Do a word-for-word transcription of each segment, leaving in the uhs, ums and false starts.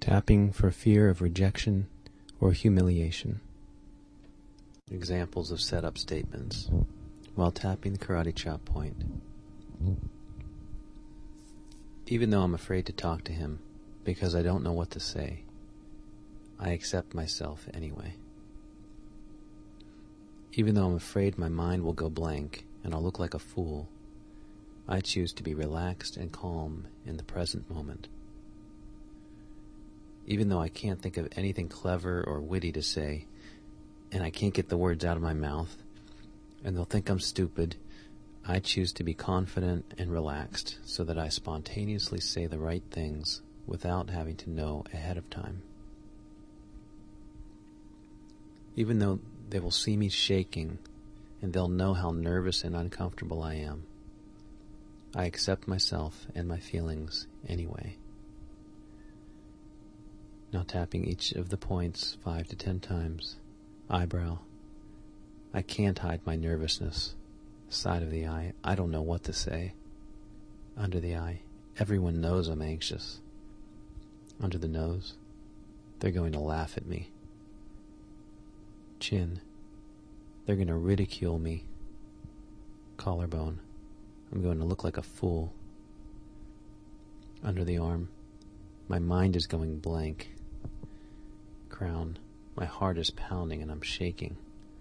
Tapping for fear of rejection or humiliation. Examples of setup statements while tapping the karate chop point. Even though I'm afraid to talk to him because I don't know what to say, I accept myself anyway. Even though I'm afraid my mind will go blank and I'll look like a fool, I choose to be relaxed and calm in the present moment. Even though I can't think of anything clever or witty to say, and I can't get the words out of my mouth, and they'll think I'm stupid, I choose to be confident and relaxed so that I spontaneously say the right things without having to know ahead of time. Even though they will see me shaking and they'll know how nervous and uncomfortable I am, I accept myself and my feelings anyway. Now tapping each of the points five to ten times. Eyebrow. I can't hide my nervousness. Side of the eye. I don't know what to say. Under the eye. Everyone knows I'm anxious. Under the nose. They're going to laugh at me. Chin. They're going to ridicule me. Collarbone. I'm going to look like a fool. Under the arm. My mind is going blank. Crown. My heart is pounding and I'm shaking.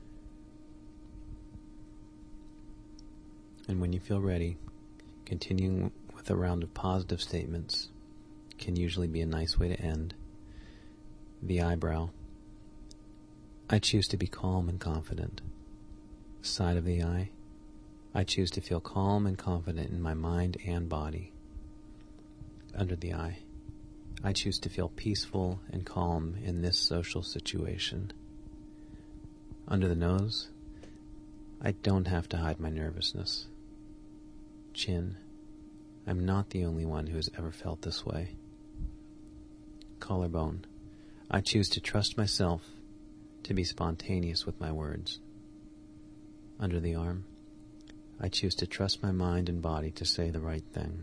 And when you feel ready, continuing with a round of positive statements can usually be a nice way to end. The eyebrow. I choose to be calm and confident. Side of the eye. I choose to feel calm and confident in my mind and body. Under the eye. I choose to feel peaceful and calm in this social situation. Under the nose, I don't have to hide my nervousness. Chin, I'm not the only one who has ever felt this way. Collarbone, I choose to trust myself, to be spontaneous with my words. Under the arm, I choose to trust my mind and body to say the right thing.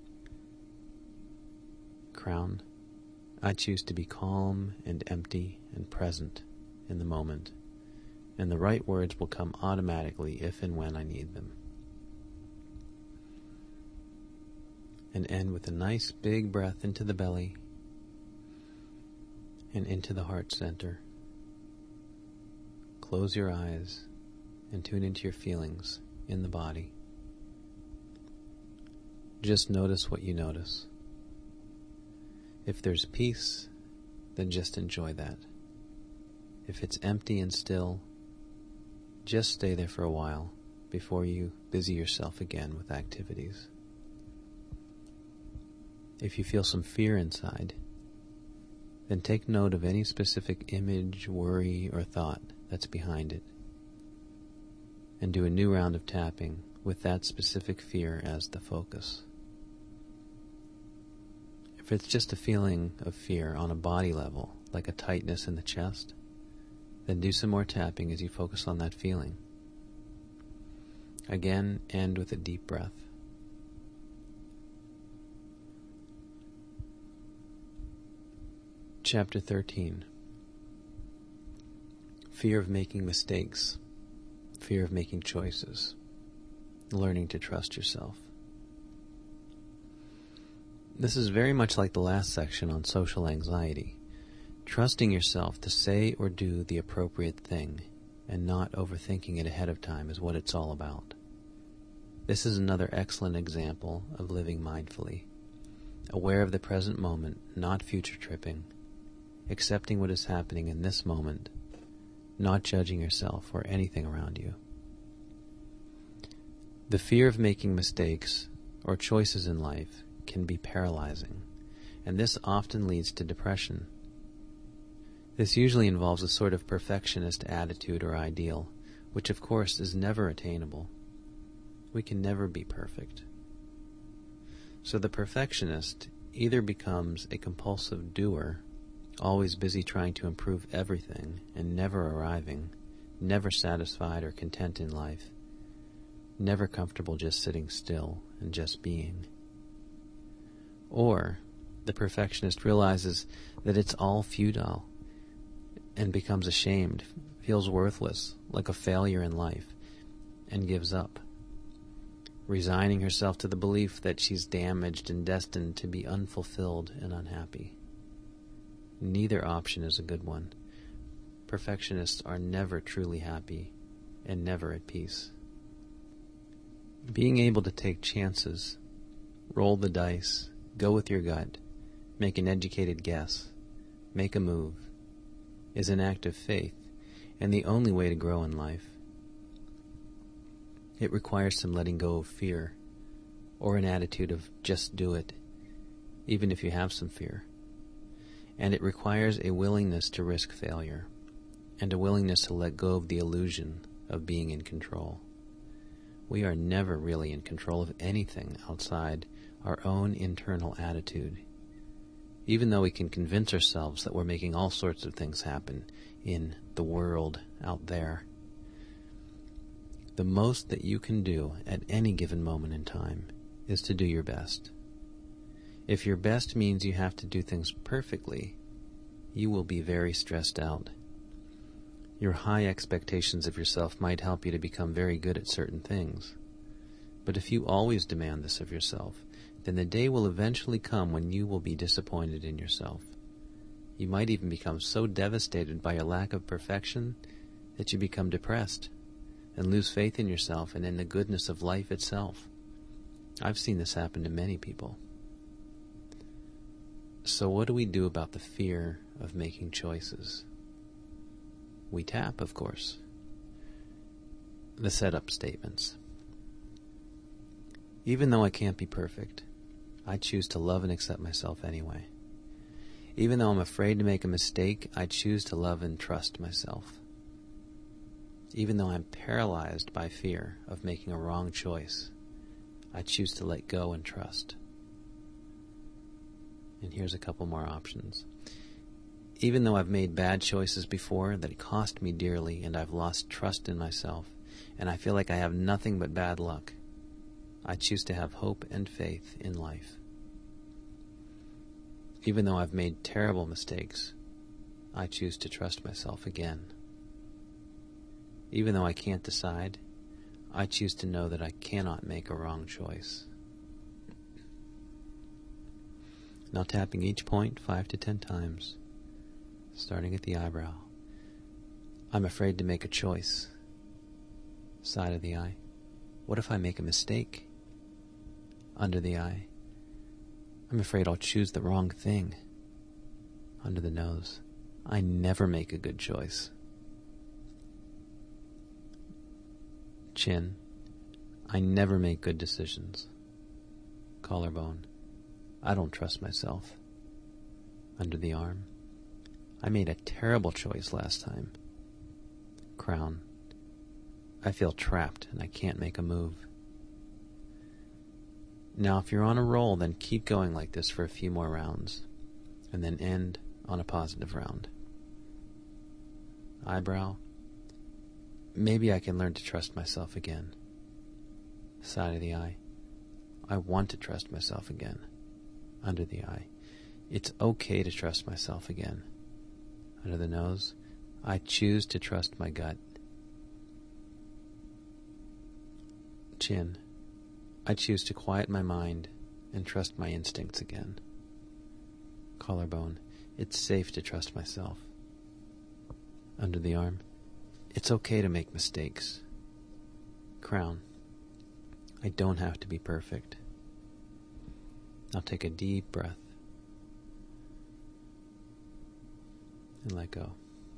Crown, I choose to be calm and empty and present in the moment, and the right words will come automatically if and when I need them. And end with a nice big breath into the belly and into the heart center. Close your eyes and tune into your feelings in the body. Just notice what you notice. If there's peace, then just enjoy that. If it's empty and still, just stay there for a while before you busy yourself again with activities. If you feel some fear inside, then take note of any specific image, worry, or thought that's behind it, and do a new round of tapping with that specific fear as the focus. If it's just a feeling of fear on a body level, like a tightness in the chest, then do some more tapping as you focus on that feeling. Again, end with a deep breath. Chapter thirteen. Fear of making mistakes. Fear of making choices. Learning to trust yourself. This is very much like the last section on social anxiety. Trusting yourself to say or do the appropriate thing and not overthinking it ahead of time is what it's all about. This is another excellent example of living mindfully, aware of the present moment, not future tripping, accepting what is happening in this moment, not judging yourself or anything around you. The fear of making mistakes or choices in life can be paralyzing, and this often leads to depression. This usually involves a sort of perfectionist attitude or ideal, which of course is never attainable. We can never be perfect. So the perfectionist either becomes a compulsive doer, always busy trying to improve everything and never arriving, never satisfied or content in life, never comfortable just sitting still and just being. Or The perfectionist realizes that it's all futile and becomes ashamed, feels worthless, like a failure in life, and gives up, resigning herself to the belief that she's damaged and destined to be unfulfilled and unhappy. Neither option is a good one. Perfectionists are never truly happy and never at peace. Being able to take chances, roll the dice, go with your gut, make an educated guess, make a move, is an act of faith and the only way to grow in life. It requires some letting go of fear, or an attitude of just do it, even if you have some fear. And it requires a willingness to risk failure, and a willingness to let go of the illusion of being in control. We are never really in control of anything outside our own internal attitude, even though we can convince ourselves that we're making all sorts of things happen in the world out there. The most that you can do at any given moment in time is to do your best. If your best means you have to do things perfectly, you will be very stressed out. Your high expectations of yourself might help you to become very good at certain things. But if you always demand this of yourself, then the day will eventually come when you will be disappointed in yourself. You might even become so devastated by your lack of perfection that you become depressed and lose faith in yourself and in the goodness of life itself. I've seen this happen to many people. So what do we do about the fear of making choices? We tap, of course. The setup statements. Even though I can't be perfect, I choose to love and accept myself anyway. Even though I'm afraid to make a mistake, I choose to love and trust myself. Even though I'm paralyzed by fear of making a wrong choice, I choose to let go and trust. And here's a couple more options. Even though I've made bad choices before that cost me dearly and I've lost trust in myself, and I feel like I have nothing but bad luck, I choose to have hope and faith in life. Even though I've made terrible mistakes, I choose to trust myself again. Even though I can't decide, I choose to know that I cannot make a wrong choice. Now tapping each point five to ten times, starting at the eyebrow. I'm afraid to make a choice. Side of the eye. What if I make a mistake? Under the eye. I'm afraid I'll choose the wrong thing. Under the nose. I never make a good choice. Chin. I never make good decisions. Collarbone. I don't trust myself. Under the arm. I made a terrible choice last time. Crown. I feel trapped and I can't make a move. Now if you're on a roll, then keep going like this for a few more rounds, and then end on a positive round. Eyebrow. Maybe I can learn to trust myself again. Side of the eye. I want to trust myself again. Under the eye. It's okay to trust myself again. Under the nose. I choose to trust my gut. Chin. I choose to quiet my mind and trust my instincts again. Collarbone. It's safe to trust myself. Under the arm. It's okay to make mistakes. Crown. I don't have to be perfect. Now take a deep breath and let go.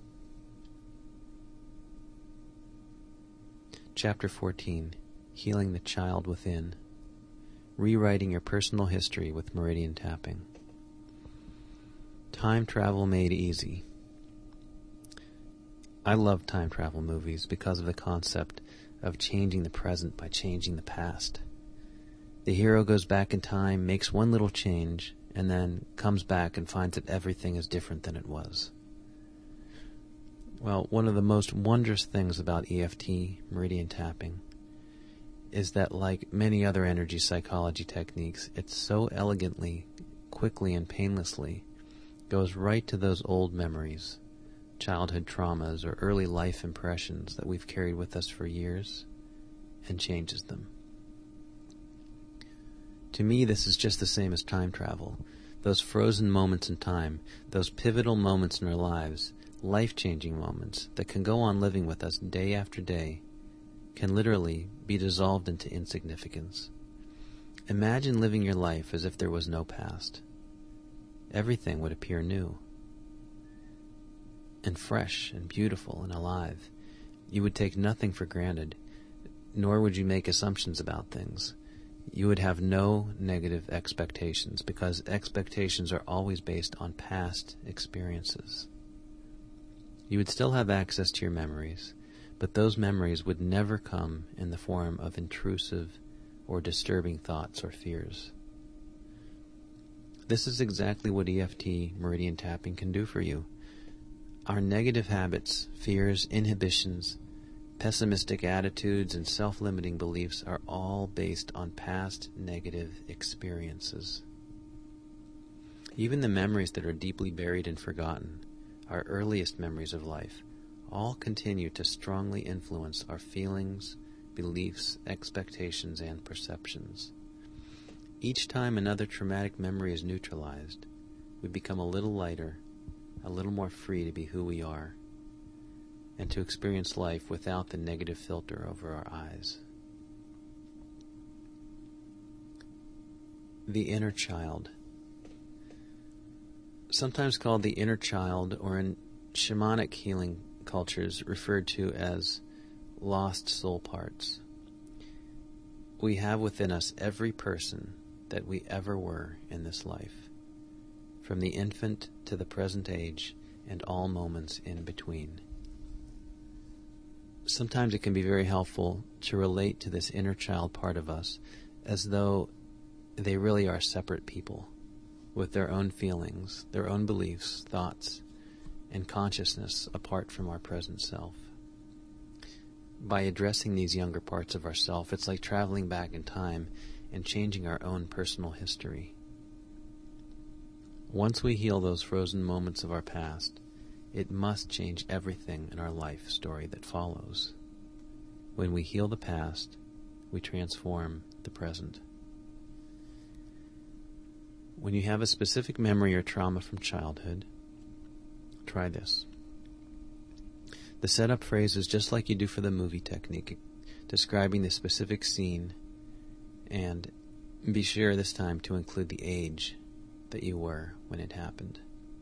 Chapter fourteen. Healing the Child Within. Rewriting your personal history with meridian tapping. Time travel made easy. I love time travel movies because of the concept of changing the present by changing the past. The hero goes back in time, makes one little change, and then comes back and finds that everything is different than it was. Well, one of the most wondrous things about E F T, meridian tapping, is that like many other energy psychology techniques, it so elegantly quickly and painlessly goes right to those old memories, childhood traumas, or early life impressions that we've carried with us for years, and changes them. To me, this is just the same as time travel. Those frozen moments in time, those pivotal moments in our lives, life-changing moments that can go on living with us day after day, can literally be dissolved into insignificance. Imagine living your life as if there was no past. Everything would appear new and fresh and beautiful and alive. You would take nothing for granted, nor would you make assumptions about things. You would have no negative expectations, because expectations are always based on past experiences. You would still have access to your memories, but those memories would never come in the form of intrusive or disturbing thoughts or fears. This is exactly what E F T meridian tapping can do for you. Our negative habits, fears, inhibitions, pessimistic attitudes, and self-limiting beliefs are all based on past negative experiences. Even the memories that are deeply buried and forgotten, our earliest memories of life, all continue to strongly influence our feelings, beliefs, expectations, and perceptions. Each time another traumatic memory is neutralized, we become a little lighter, a little more free to be who we are, and to experience life without the negative filter over our eyes. The inner child. Sometimes called the inner child, or in shamanic healing cultures referred to as lost soul parts. We have within us every person that we ever were in this life, from the infant to the present age and all moments in between. Sometimes it can be very helpful to relate to this inner child part of us as though they really are separate people with their own feelings, their own beliefs, thoughts, and consciousness apart from our present self. By addressing these younger parts of ourself, it's like traveling back in time and changing our own personal history. Once we heal those frozen moments of our past, it must change everything in our life story that follows. When we heal the past, we transform the present. When you have a specific memory or trauma from childhood, try this. The setup phrase is just like you do for the movie technique, describing the specific scene, and be sure this time to include the age that you were when it happened.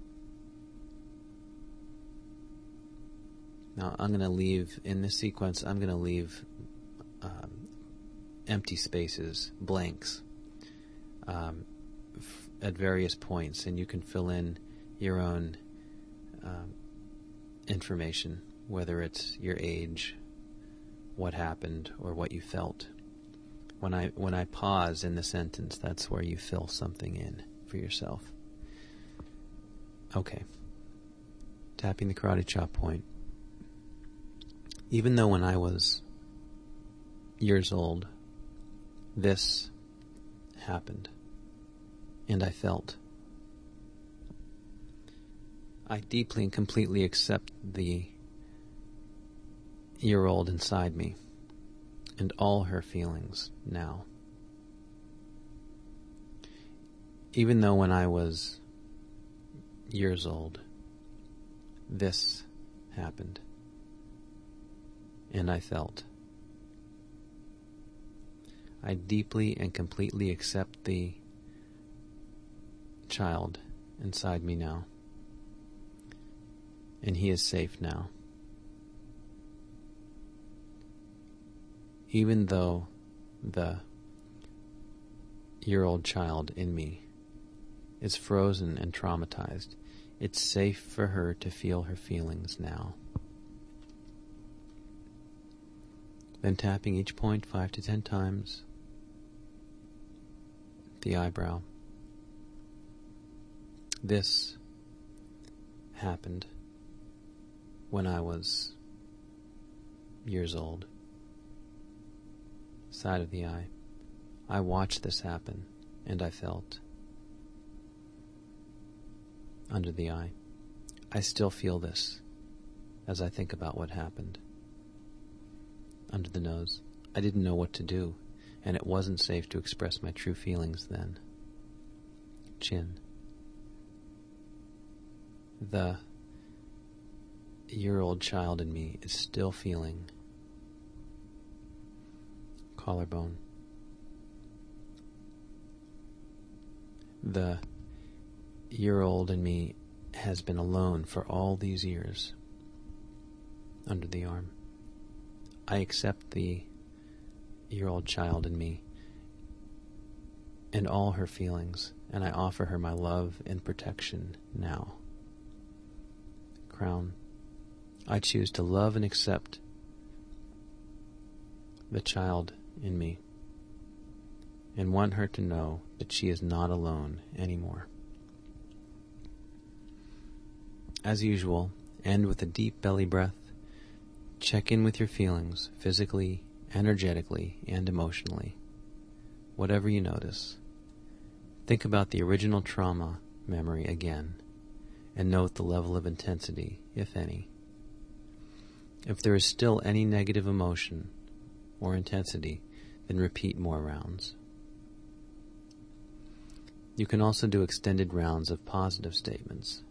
Now, I'm going to leave, in this sequence, I'm going to leave um, empty spaces, blanks, um, f- at various points, and you can fill in your own um, information, whether it's your age, what happened, or what you felt. When I when I pause in the sentence, that's where you fill something in for yourself. Okay. Tapping the karate chop point. Even though when I was years old, this happened, and I felt. I deeply and completely accept the year-old inside me and all her feelings now. Even though when I was years old, this happened, and I felt. I deeply and completely accept the child inside me now, and he is safe now. Even though the year-old child in me is frozen and traumatized, it's safe for her to feel her feelings now. Then tapping each point five to ten times, the eyebrow. This happened when I was years old. Side of the eye. I watched this happen, and I felt. under the eye. I still feel this as I think about what happened. Under the nose. I didn't know what to do, and it wasn't safe to express my true feelings then. Chin. The year-old child in me is still feeling. Collarbone. The year-old in me has been alone for all these years. Under the arm. I accept the year-old child in me and all her feelings, and I offer her my love and protection now. Crown. I choose to love and accept the child in me and want her to know that she is not alone anymore. As usual, end with a deep belly breath. Check in with your feelings, physically, energetically, and emotionally. Whatever you notice. Think about the original trauma memory again, and note the level of intensity, if any. If there is still any negative emotion or intensity, then repeat more rounds. You can also do extended rounds of positive statements.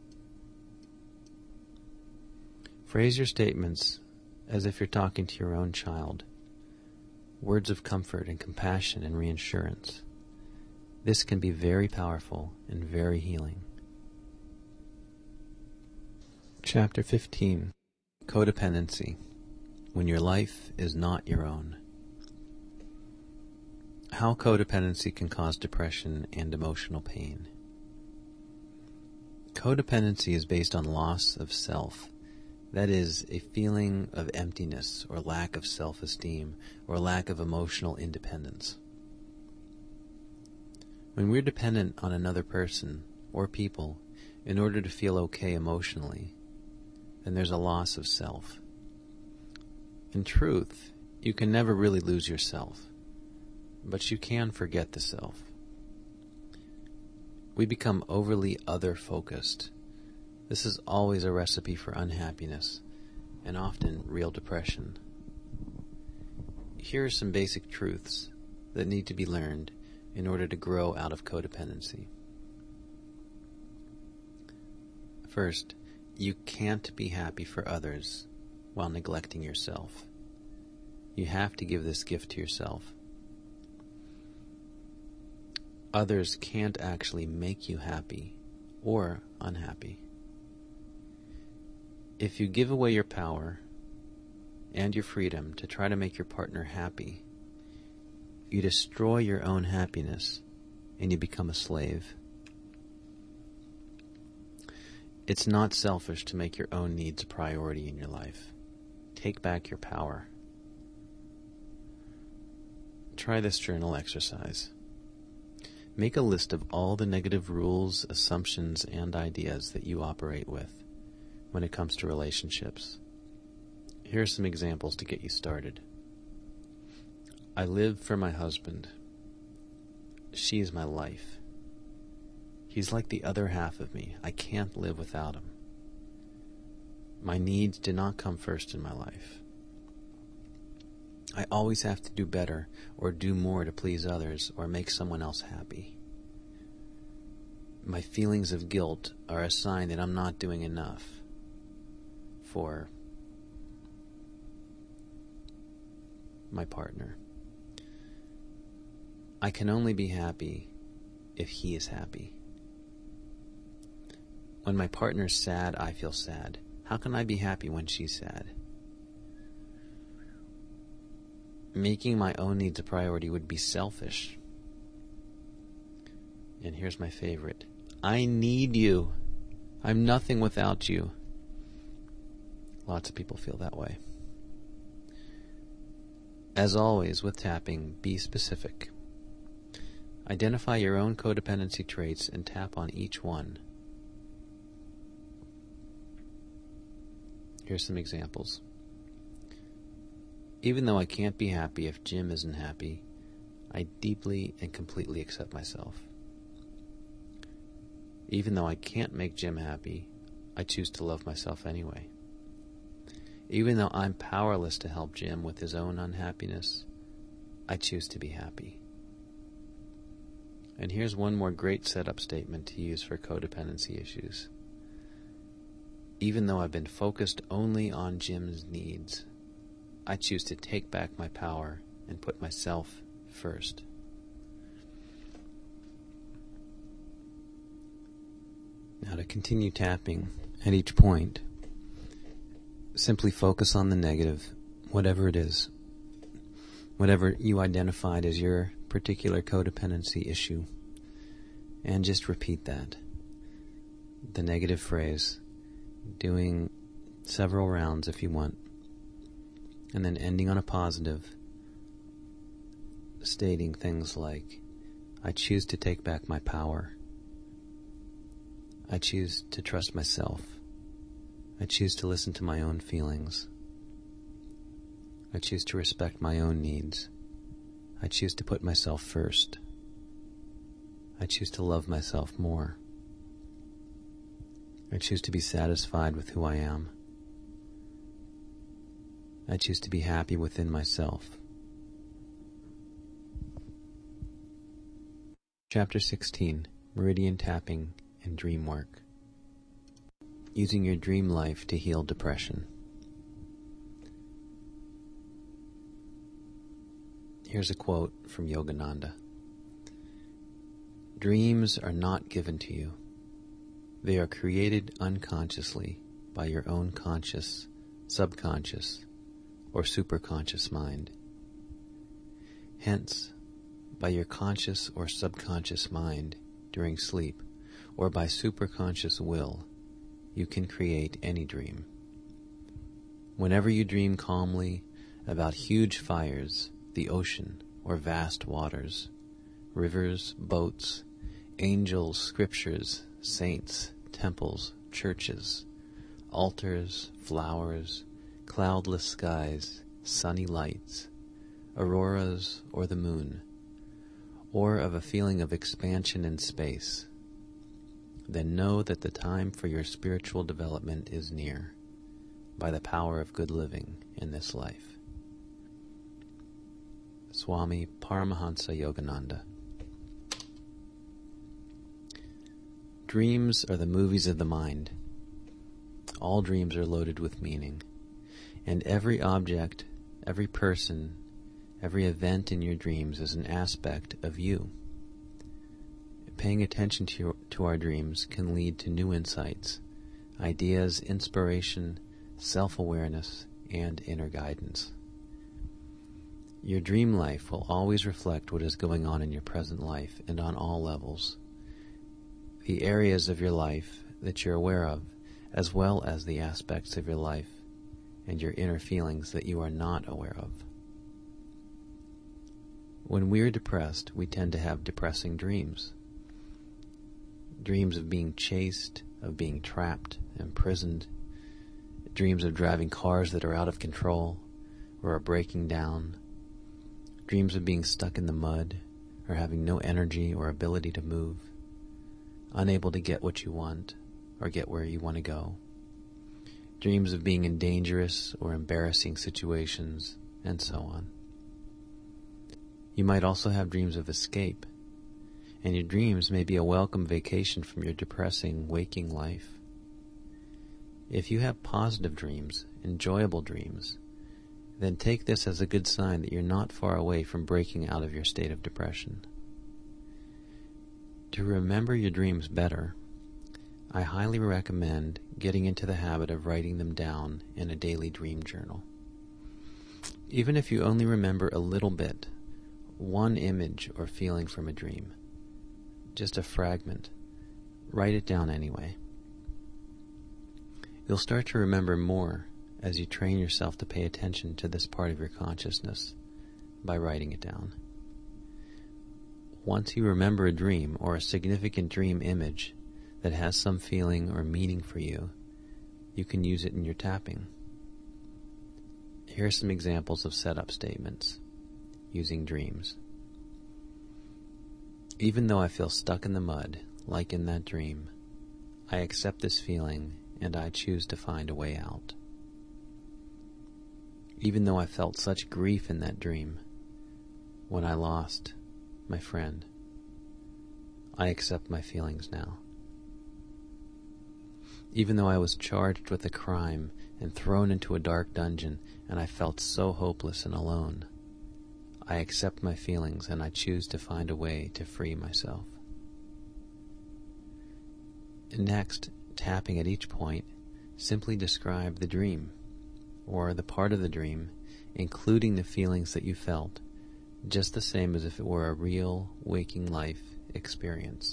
Phrase your statements as if you're talking to your own child. Words of comfort and compassion and reassurance. This can be very powerful and very healing. Chapter fifteen. Codependency. When your life is not your own. How codependency can cause depression and emotional pain. Codependency is based on loss of self. That is, a feeling of emptiness or lack of self-esteem or lack of emotional independence. When we're dependent on another person or people in order to feel okay emotionally, then there's a loss of self. In truth, you can never really lose yourself, but you can forget the self. We become overly other-focused. This is always a recipe for unhappiness, and often real depression. Here are some basic truths that need to be learned in order to grow out of codependency. First, you can't be happy for others while neglecting yourself. You have to give this gift to yourself. Others can't actually make you happy or unhappy. If you give away your power and your freedom to try to make your partner happy, you destroy your own happiness and you become a slave. It's not selfish to make your own needs a priority in your life. Take back your power. Try this journal exercise. Make a list of all the negative rules, assumptions, and ideas that you operate with when it comes to relationships. Here are some examples to get you started. I live for my husband. She is my life. He's like the other half of me. I can't live without him. My needs do not come first in my life. I always have to do better or do more to please others or make someone else happy. My feelings of guilt are a sign that I'm not doing enough for my partner. I can only be happy if he is happy. When my partner's sad, I feel sad. How can I be happy when she's sad? Making my own needs a priority would be selfish. And here's my favorite. I need you. I'm nothing without you. Lots of people feel that way. As always with tapping, be specific. Identify your own codependency traits and tap on each one. Here's some examples. Even though I can't be happy if Jim isn't happy, I deeply and completely accept myself. Even though I can't make Jim happy, I choose to love myself anyway. Even though I'm powerless to help Jim with his own unhappiness, I choose to be happy. And here's one more great setup statement to use for codependency issues. Even though I've been focused only on Jim's needs, I choose to take back my power and put myself first. Now, to continue tapping at each point, simply focus on the negative, whatever it is, whatever you identified as your particular codependency issue, and just repeat that. The negative phrase, doing several rounds if you want, and then ending on a positive, stating things like, I choose to take back my power. I choose to trust myself. I choose to listen to my own feelings. I choose to respect my own needs. I choose to put myself first. I choose to love myself more. I choose to be satisfied with who I am. I choose to be happy within myself. Chapter sixteen, Meridian Tapping and Dream Work. Using your dream life to heal depression. Here's a quote from Yogananda. Dreams are not given to you. They are created unconsciously by your own conscious, subconscious, or superconscious mind. Hence, by your conscious or subconscious mind during sleep, or by superconscious will, you can create any dream. Whenever you dream calmly about huge fires, the ocean, or vast waters, rivers, boats, angels, scriptures, saints, temples, churches, altars, flowers, cloudless skies, sunny lights, auroras, or the moon, or of a feeling of expansion in space, then know that the time for your spiritual development is near, by the power of good living in this life. Swami Paramahansa Yogananda. Dreams are the movies of the mind. All dreams are loaded with meaning, and every object, every person, every event in your dreams is an aspect of you. Paying attention to, your, to our dreams can lead to new insights, ideas, inspiration, self-awareness, and inner guidance. Your dream life will always reflect what is going on in your present life and on all levels. The areas of your life that you're aware of, as well as the aspects of your life and your inner feelings that you are not aware of. When we're depressed, we tend to have depressing dreams. Dreams of being chased, of being trapped, imprisoned, dreams of driving cars that are out of control or are breaking down, dreams of being stuck in the mud or having no energy or ability to move, unable to get what you want or get where you want to go, dreams of being in dangerous or embarrassing situations, and so on. You might also have dreams of escape, and your dreams may be a welcome vacation from your depressing waking life. If you have positive dreams, enjoyable dreams, then take this as a good sign that you're not far away from breaking out of your state of depression. To remember your dreams better, I highly recommend getting into the habit of writing them down in a daily dream journal. Even if you only remember a little bit, one image or feeling from a dream, just a fragment, write it down anyway. You'll start to remember more as you train yourself to pay attention to this part of your consciousness by writing it down. Once you remember a dream or a significant dream image that has some feeling or meaning for you, you can use it in your tapping. Here are some examples of setup statements using dreams. Even though I feel stuck in the mud, like in that dream, I accept this feeling and I choose to find a way out. Even though I felt such grief in that dream when I lost my friend, I accept my feelings now. Even though I was charged with a crime and thrown into a dark dungeon and I felt so hopeless and alone, I accept my feelings and I choose to find a way to free myself. Next, tapping at each point, simply describe the dream, or the part of the dream, including the feelings that you felt, just the same as if it were a real waking life experience.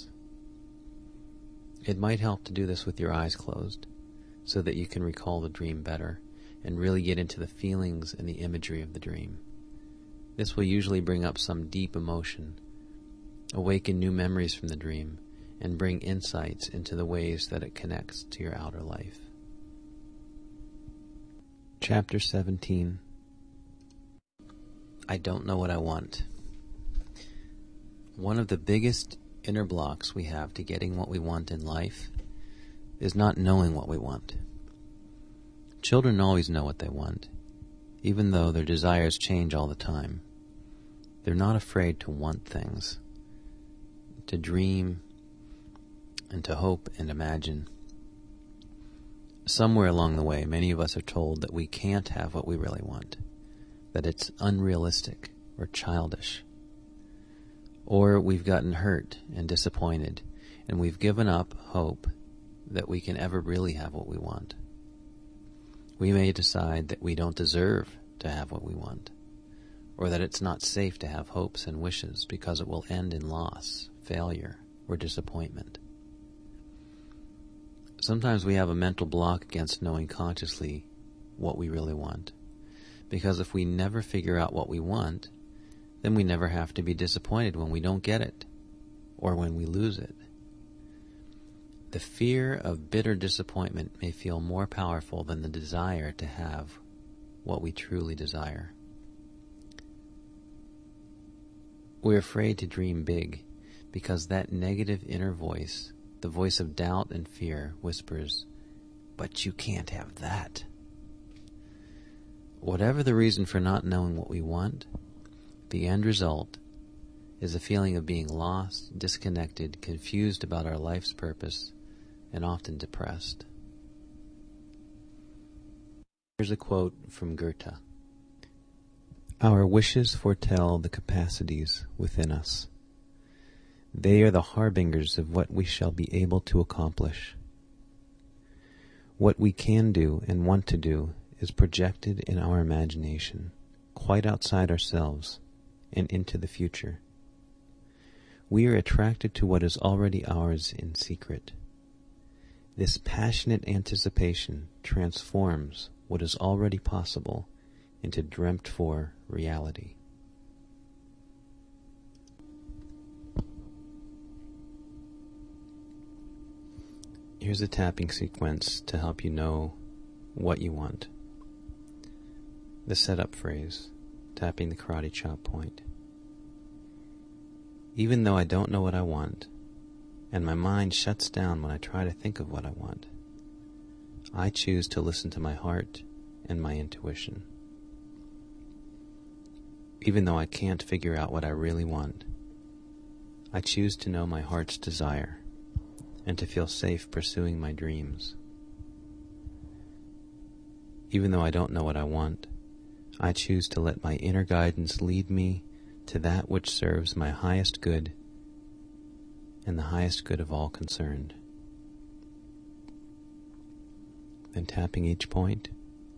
It might help to do this with your eyes closed, so that you can recall the dream better and really get into the feelings and the imagery of the dream. This will usually bring up some deep emotion, awaken new memories from the dream, and bring insights into the ways that it connects to your outer life. Chapter seventeen. I don't know what I want. One of the biggest inner blocks we have to getting what we want in life is not knowing what we want. Children always know what they want, even though their desires change all the time. They're not afraid to want things, to dream, and to hope and imagine. Somewhere along the way, many of us are told that we can't have what we really want, that it's unrealistic or childish. Or we've gotten hurt and disappointed, and we've given up hope that we can ever really have what we want. We may decide that we don't deserve to have what we want, or that it's not safe to have hopes and wishes because it will end in loss, failure, or disappointment. Sometimes we have a mental block against knowing consciously what we really want, because if we never figure out what we want, then we never have to be disappointed when we don't get it, or when we lose it. The fear of bitter disappointment may feel more powerful than the desire to have what we truly desire. We're afraid to dream big because that negative inner voice, the voice of doubt and fear, whispers, "But you can't have that." Whatever the reason for not knowing what we want, the end result is a feeling of being lost, disconnected, confused about our life's purpose, and often depressed. Here's a quote from Goethe. Our wishes foretell the capacities within us. They are the harbingers of what we shall be able to accomplish. What we can do and want to do is projected in our imagination, quite outside ourselves and into the future. We are attracted to what is already ours in secret. This passionate anticipation transforms what is already possible into dreamt-for reality. Here's a tapping sequence to help you know what you want. The setup phrase, tapping the karate chop point. Even though I don't know what I want, and my mind shuts down when I try to think of what I want, I choose to listen to my heart and my intuition. Even though I can't figure out what I really want, I choose to know my heart's desire and to feel safe pursuing my dreams. Even though I don't know what I want, I choose to let my inner guidance lead me to that which serves my highest good and the highest good of all concerned. Then tapping each point,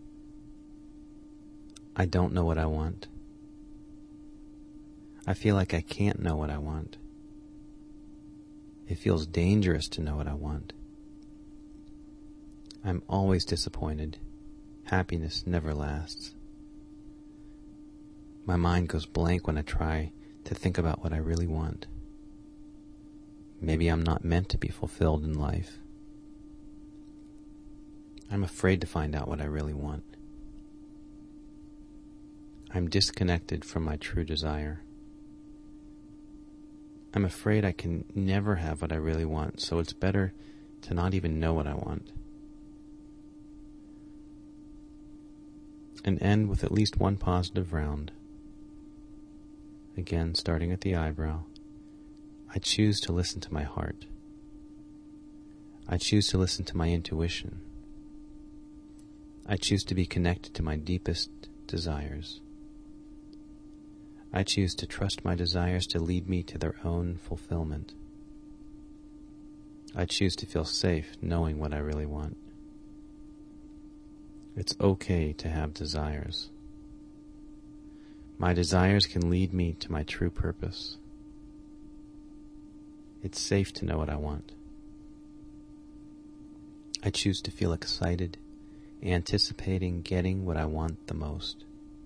I don't know what I want. I feel like I can't know what I want. It feels dangerous to know what I want. I'm always disappointed. Happiness never lasts. My mind goes blank when I try to think about what I really want. Maybe I'm not meant to be fulfilled in life. I'm afraid to find out what I really want. I'm disconnected from my true desire. I'm afraid I can never have what I really want, so it's better to not even know what I want, and end with at least one positive round. Again, starting at the eyebrow, I choose to listen to my heart. I choose to listen to my intuition. I choose to be connected to my deepest desires. I choose to trust my desires to lead me to their own fulfillment. I choose to feel safe knowing what I really want. It's okay to have desires. My desires can lead me to my true purpose. It's safe to know what I want. I choose to feel excited, anticipating getting what I want the most.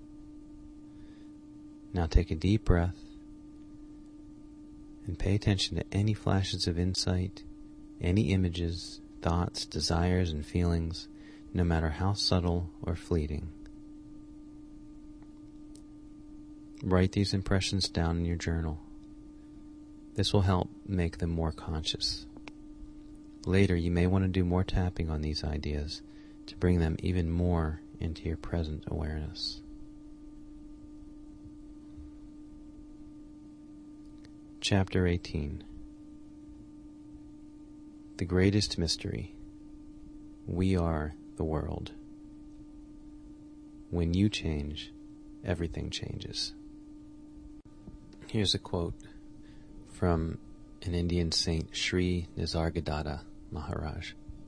Now take a deep breath and pay attention to any flashes of insight, any images, thoughts, desires, and feelings, no matter how subtle or fleeting. Write these impressions down in your journal. This will help make them more conscious. Later, you may want to do more tapping on these ideas to bring them even more into your present awareness. Chapter eighteen. The greatest mystery. We are the world. When you change, everything changes. Here's a quote from an Indian saint, Sri Nisargadatta Maharaj.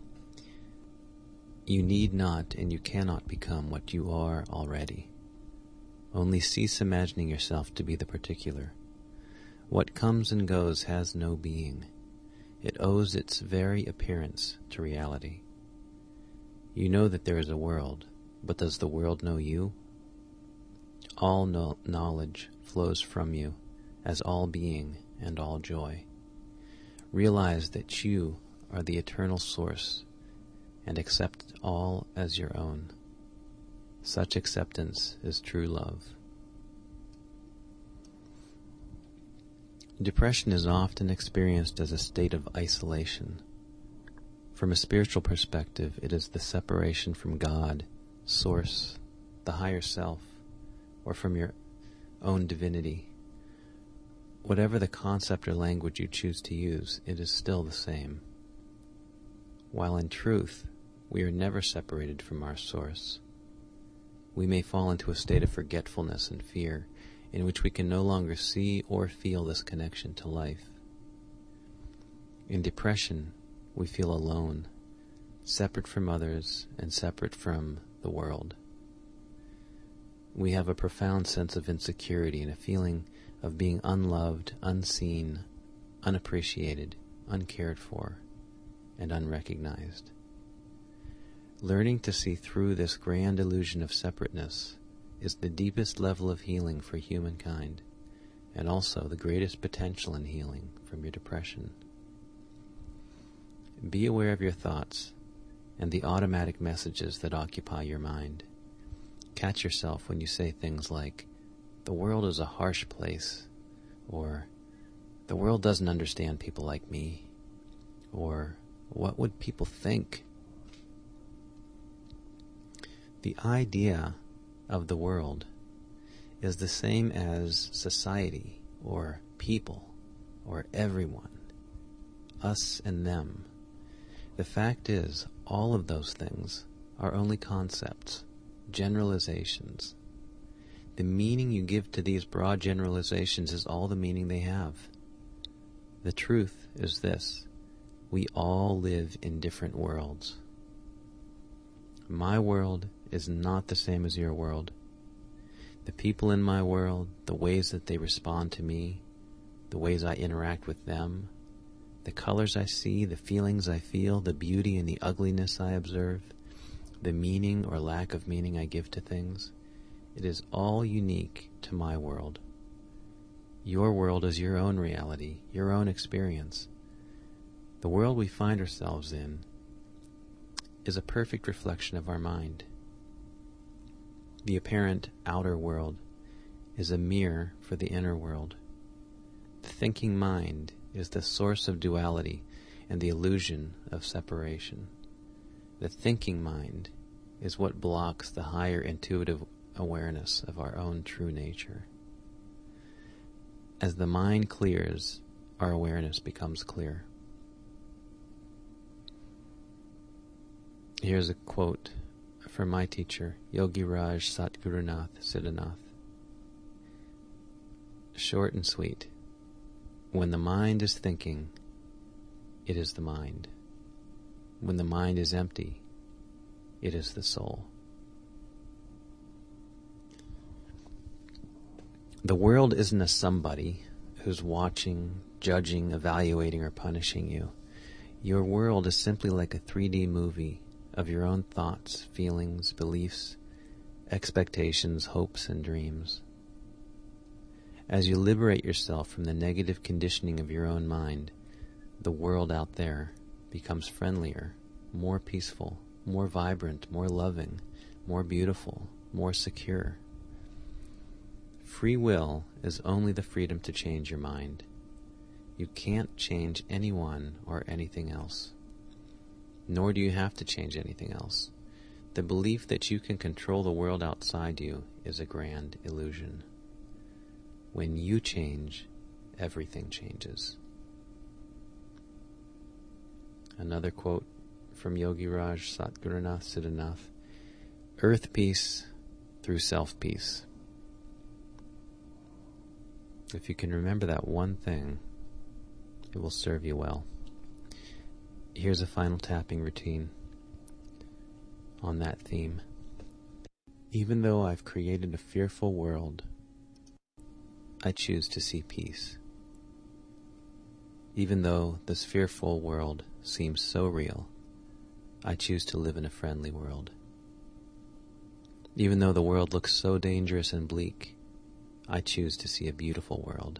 You need not and you cannot become what you are already. Only cease imagining yourself to be the particular. What comes and goes has no being. It owes its very appearance to reality. You know that there is a world, but does the world know you? All no- knowledge flows from you, as all being and all joy. Realize that you are the eternal source, and accept all as your own. Such acceptance is true love. Depression is often experienced as a state of isolation. From a spiritual perspective, it is the separation from God, Source, the higher self, or from your own divinity. Whatever the concept or language you choose to use, it is still the same. While in truth, we are never separated from our Source. We may fall into a state of forgetfulness and fear, in which we can no longer see or feel this connection to life. In depression, we feel alone, separate from others and separate from the world. We have a profound sense of insecurity and a feeling of being unloved, unseen, unappreciated, uncared for, and unrecognized. Learning to see through this grand illusion of separateness is the deepest level of healing for humankind, and also the greatest potential in healing from your depression. Be aware of your thoughts and the automatic messages that occupy your mind. Catch yourself when you say things like, "The world is a harsh place," or "The world doesn't understand people like me," or "What would people think?" The idea of the world is the same as society or people or everyone, us and them. The fact is, all of those things are only concepts, generalizations. The meaning you give to these broad generalizations is all the meaning they have. The truth is this: we all live in different worlds. My world is not the same as your world. The people in my world, the ways that they respond to me, the ways I interact with them, the colors I see, the feelings I feel, the beauty and the ugliness I observe, the meaning or lack of meaning I give to things, it is all unique to my world. Your world is your own reality, your own experience. The world we find ourselves in is a perfect reflection of our mind. The apparent outer world is a mirror for the inner world. The thinking mind is the source of duality and the illusion of separation. The thinking mind is what blocks the higher intuitive awareness of our own true nature. As the mind clears, our awareness becomes clear. Here's a quote from my teacher, Yogi Raj Satgurunath Siddhanath. Short and sweet. When the mind is thinking, it is the mind. When the mind is empty, it is the soul. The world isn't a somebody who's watching, judging, evaluating, or punishing you. Your world is simply like a three D movie of your own thoughts, feelings, beliefs, expectations, hopes, and dreams. As you liberate yourself from the negative conditioning of your own mind, the world out there becomes friendlier, more peaceful, more vibrant, more loving, more beautiful, more secure. Free will is only the freedom to change your mind. You can't change anyone or anything else. Nor do you have to change anything else. The belief that you can control the world outside you is a grand illusion. When you change, everything changes. Another quote from Yogi Raj Satgurunath Siddhanath. Earth peace through self-peace. If you can remember that one thing, it will serve you well. Here's a final tapping routine on that theme. Even though I've created a fearful world, I choose to see peace. Even though this fearful world seems so real, I choose to live in a friendly world. Even though the world looks so dangerous and bleak, I choose to see a beautiful world.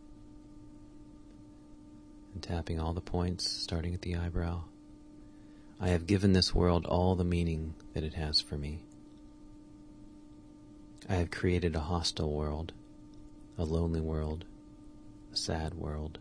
And tapping all the points, starting at the eyebrow, I have given this world all the meaning that it has for me. I have created a hostile world, a lonely world, a sad world.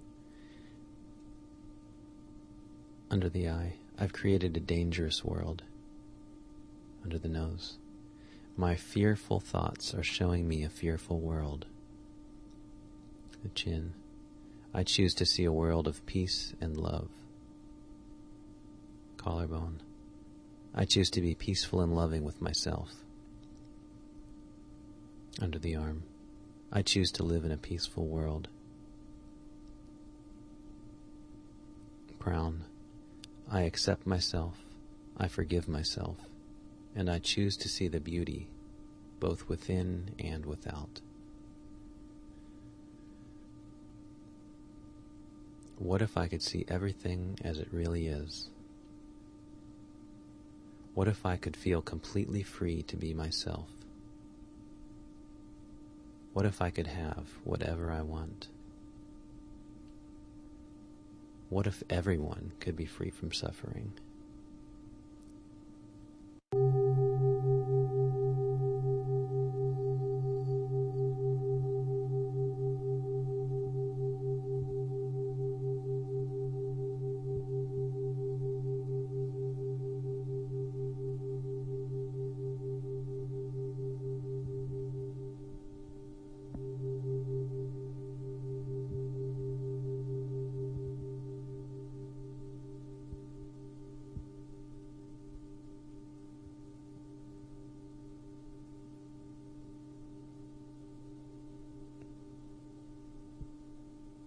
Under the eye, I've created a dangerous world. Under the nose, my fearful thoughts are showing me a fearful world. The chin, I choose to see a world of peace and love. Collarbone, I choose to be peaceful and loving with myself. Under the arm, I choose to live in a peaceful world. Crown, I accept myself, I forgive myself, and I choose to see the beauty both within and without. What if I could see everything as it really is? What if I could feel completely free to be myself? What if I could have whatever I want? What if everyone could be free from suffering?